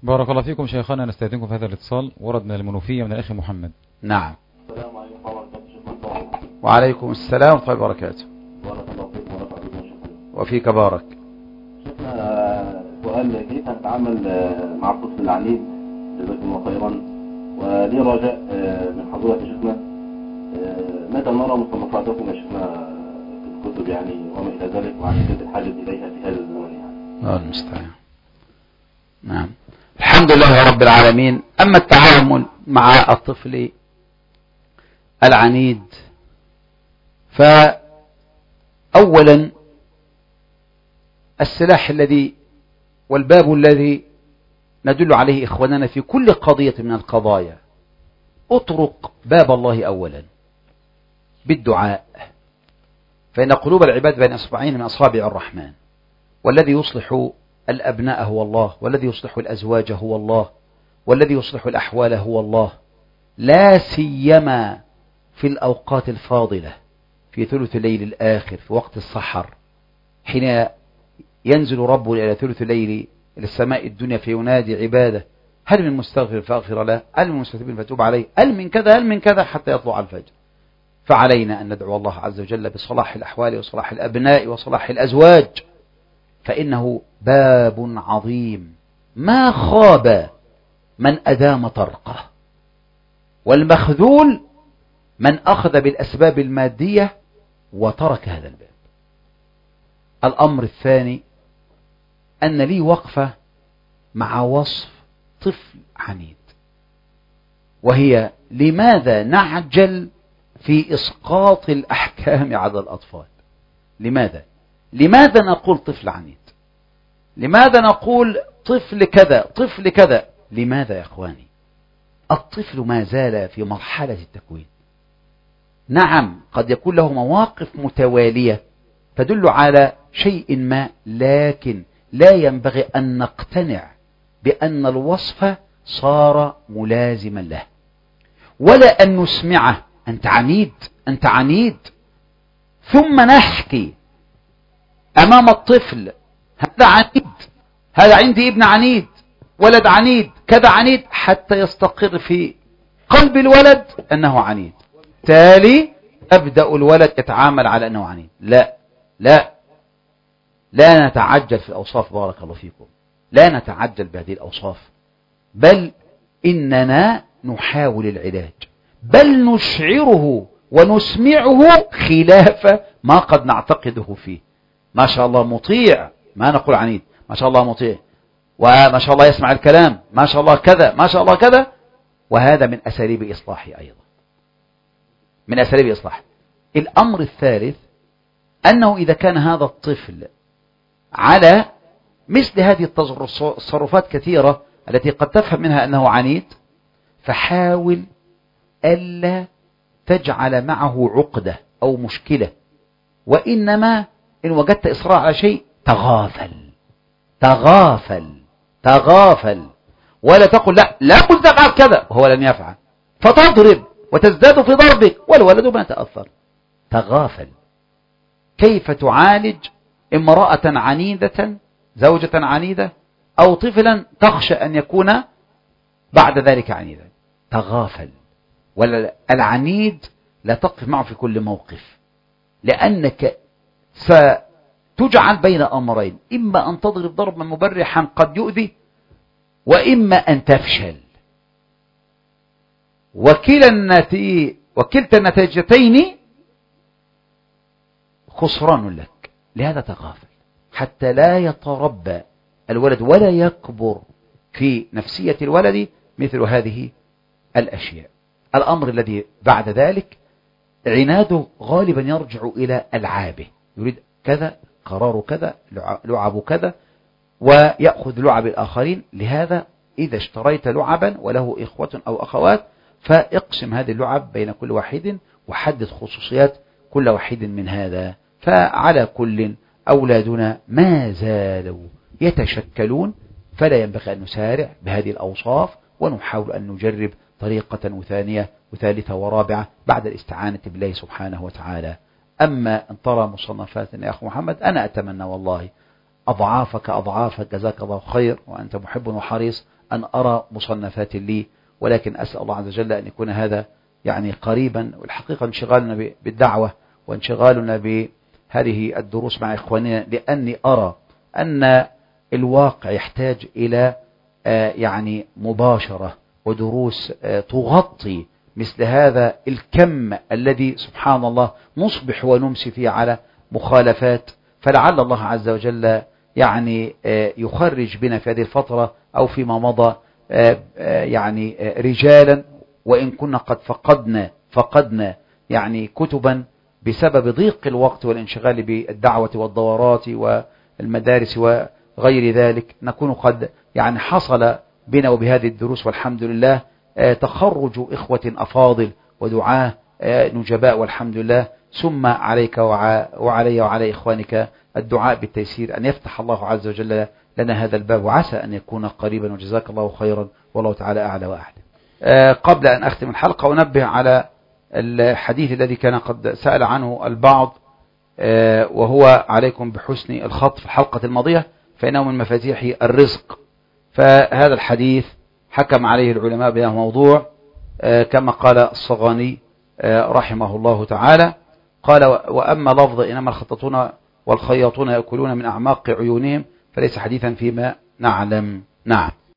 بارك الله فيكم شيخنا، نستأذنكم في هذا الاتصال. ورد من المنوفية من الأخ محمد. نعم. السلام عليكم ورحمة الله. وعليكم السلام ورحمة الله وبركاته. بارك الله فيكم ورفع بكم شيخنا. وفيك بارك. شيخنا سؤال، كيف نتعامل مع الطفل العنيد؟ جزاكم الله خيرا. ولي رجاء من حضرتك يا شيخنا، متى نرى مصنفاتكم يا شيخنا في الكتب يعني وما إلى ذلك، وعن شدة الحاجة إليها في هذا الزمن يعني. الله المستعان. نعم. الحمد لله رب العالمين. أما التعامل مع الطفل العنيد، فأولا السلاح الذي والباب الذي ندل عليه إخواننا في كل قضية من القضايا، اطرق باب الله أولا بالدعاء، فإن قلوب العباد بين أصبعين من أصابع الرحمن، والذي يصلح الأبناء هو الله، والذي يصلح الأزواج هو الله، والذي يصلح الأحوال هو الله، لا سيما في الأوقات الفاضلة، في ثلث الليل الآخر، في وقت السحر، حين ينزل ربه إلى ثلث الليل إلى السماء الدنيا فينادي عباده: هل من مستغفر فأغفر له، هل من مستتوب فتوب عليه، هل من كذا هل من كذا، حتى يطلع الفجر. فعلينا أن ندعو الله عز وجل بصلاح الأحوال وصلاح الأبناء وصلاح الأزواج، فإنه باب عظيم ما خاب من أدام طرقه، والمخذول من أخذ بالأسباب المادية وترك هذا الباب. الأمر الثاني أن لي وقفة مع وصف طفل عنيد، وهي لماذا نعجل في إسقاط الأحكام على الأطفال؟ لماذا نقول طفل عنيد؟ لماذا نقول طفل كذا طفل كذا؟ لماذا يا أخواني؟ الطفل ما زال في مرحلة التكوين. نعم قد يكون له مواقف متوالية تدل على شيء ما، لكن لا ينبغي أن نقتنع بأن الوصف صار ملازما له، ولا أن نسمعه أنت عنيد أنت عنيد، ثم نحكي أمام الطفل هذا عنيد، هذا عندي ابن عنيد، ولد عنيد، كذا عنيد، حتى يستقر في قلب الولد أنه عنيد، بالتالي أبدأ الولد يتعامل على أنه عنيد. لا نتعجل في الأوصاف، بارك الله فيكم، لا نتعجل بهذه الأوصاف، بل إننا نحاول العلاج، بل نشعره ونسمعه خلاف ما قد نعتقده فيه. ما شاء الله مطيع، ما نقول عنيد، ما شاء الله مطيع، وما شاء الله يسمع الكلام، ما شاء الله كذا، ما شاء الله كذا، وهذا من أساليب إصلاحه أيضا، من أساليب إصلاح. الأمر الثالث أنه إذا كان هذا الطفل على مثل هذه التصرفات كثيرة التي قد تفهم منها أنه عنيد، فحاول ألا تجعل معه عقدة أو مشكلة، وإنما إن وجدت إصرار على شيء تغافل، ولا تقل لا قلت تفعل كذا وهو لن يفعل، فتضرب وتزداد في ضربك والولد ما تأثر. تغافل. كيف تعالج امرأة عنيدة، زوجة عنيدة، أو طفلا تخشى أن يكون بعد ذلك عنيدا؟ تغافل. والعنيد لا تقف معه في كل موقف، لأنك ستجعل بين أمرين: إما أن تضرب ضربا مبرحا قد يؤذي، وإما أن تفشل، وكلتا النتيجتين خسران لك. لهذا تغافل حتى لا يتربى الولد ولا يكبر في نفسية الولد مثل هذه الأشياء. الأمر الذي بعد ذلك عناده غالبا يرجع إلى ألعابه، يريد كذا، قرار كذا، لعب كذا، ويأخذ لعب الآخرين. لهذا إذا اشتريت لعبا وله إخوة أو أخوات، فاقسم هذه اللعب بين كل واحد، وحدد خصوصيات كل واحد من هذا. فعلى كل أولادنا ما زالوا يتشكلون، فلا ينبغي أن نسارع بهذه الأوصاف، ونحاول أن نجرب طريقة وثانية وثالثة ورابعة بعد الاستعانة بالله سبحانه وتعالى. أما أن ترى مصنفاتنا يا أخو محمد، أنا أتمنى والله أضعافك جزاك الله خير، وأنت محب وحريص، أن أرى مصنفات لي، ولكن أسأل الله عز وجل أن يكون هذا يعني قريبا. والحقيقة انشغالنا بالدعوة وانشغالنا بهذه الدروس مع إخواننا، لأني أرى أن الواقع يحتاج إلى يعني مباشرة ودروس تغطي مثل هذا الكم الذي سبحان الله نصبح ونمسي فيه على مخالفات. فلعل الله عز وجل يعني يخرج بنا في هذه الفترة أو فيما مضى يعني رجالا، وإن كنا قد فقدنا يعني كتبا بسبب ضيق الوقت والانشغال بالدعوة والدورات والمدارس وغير ذلك، نكون قد يعني حصل بنا وبهذه الدروس والحمد لله تخرج إخوة أفاضل ودعاة نجباء والحمد لله. ثم عليك وعلي وعلى إخوانك الدعاء بالتيسير، أن يفتح الله عز وجل لنا هذا الباب، وعسى أن يكون قريبا، وجزاك الله خيرا، والله تعالى أعلى وأعلم. قبل أن أختم الحلقة أنبه على الحديث الذي كان قد سأل عنه البعض، وهو عليكم بحسن الخط في الحلقة الماضية، فإنه من مفاتيح الرزق. فهذا الحديث حكم عليه العلماء بأنه موضوع، كما قال الصغاني رحمه الله تعالى، قال: وأما لفظ إنما الخطاطون والخياطون يأكلون من أعماق عيونهم فليس حديثا فيما نعلم. نعم.